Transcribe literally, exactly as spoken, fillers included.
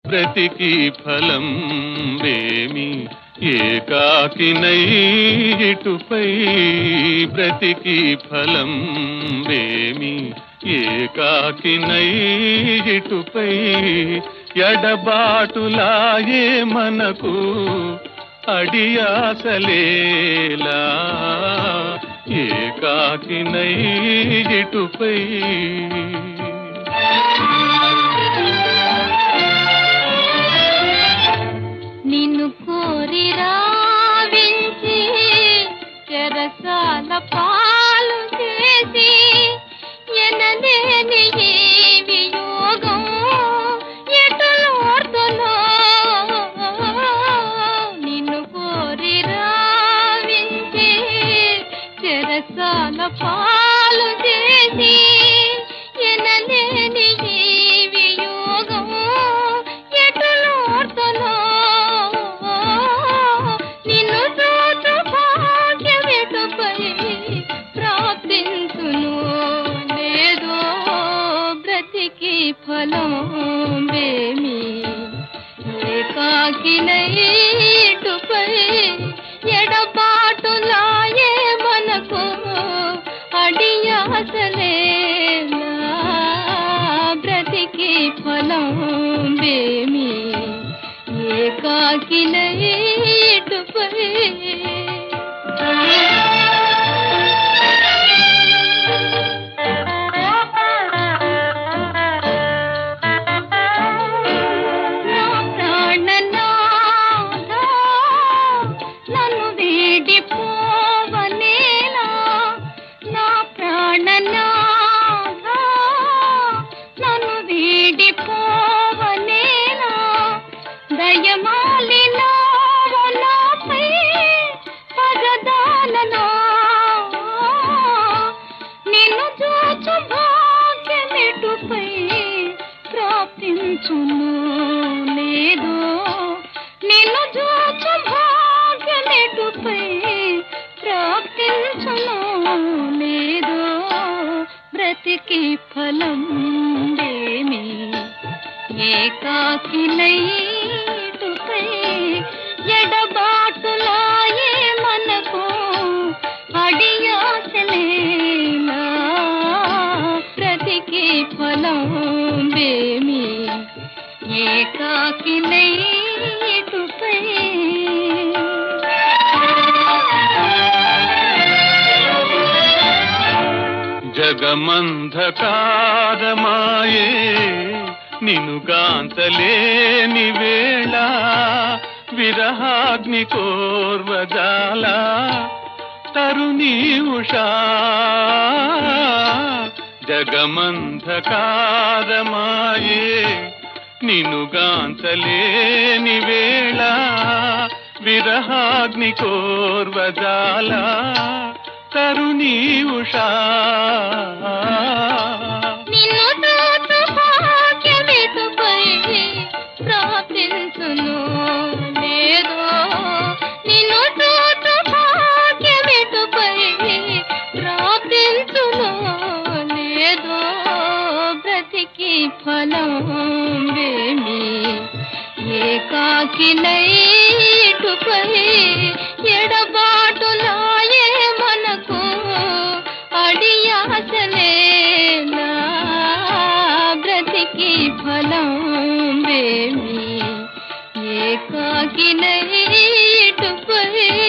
బ్రతికి ఫలం వేమి ఏకాకినై ఇటుపై బ్రతికి ఫలం వేమి ఏకాకినై ఇటుపై ఎడబాటులాయే మనకు అడియాసలేలా ఏకాకినై ఇటుపై నిన్ను కోరి రావించి చెరసాల పాలు చేసి ఎనలేని ఈ వియోగం ఎటులోర్తులో నిన్ను కోరి రావించి చెరసాల పాలు చేసి ఎనలేని ఈ వియోగం ఎటులోర్తులో నిన్ను చూచు భాగ్యమెటుపై ప్రాప్తించును లేదో బ్రతికి ఫలం వేమి ఏకాకినై ఇటుపై ఎడబాటులాయే మనకు అడియాసలేలా బ్రతికి ఫలం వేమి ఏకాకినై ఇటుపై నన్ను వీడిపోవనేలా నా ప్రాణనాథ నన్ను వీడిపోవనేలా దయమాలినా నాపై పగదాననా నిన్ను చూచు భాగ్యమెటుపై ప్రాప్తించును లేదో నిన్ను చూచు భాగ్యమెటుపై ప్రాప్తించును లేదో బ్రతికి ఫలం వేమి ఏకాకినై ఇటుపై ఎడబాటులాయే మనకు అడియాసలేలా బ్రతికి ఫలం వేమి ఏకాకినై ఇటుపై జగమంధకారమాయే నినుగాంతలేని వేళ విరహాగ్ని కోర్వజాల తరుణీ ఉషా జగమంధకారమాయే నినుగాంతలేని వేళ విరహాగ్ని కోర్వజాల తరుణీ ఉషా నిన్ను చూచు భాగ్యమెటుపై ప్రాప్తించును లేదో నిన్ను చూచు భాగ్యమెటుపై ప్రాప్తించును లేదో బ్రతికి ఫలం వేమి ఏకాకినై ఇటుపై ఎడబాటులాయే మనకు అడియాసలేలా బ్రతికి ఫలం వేమి ఏకాకినై ఇటుపై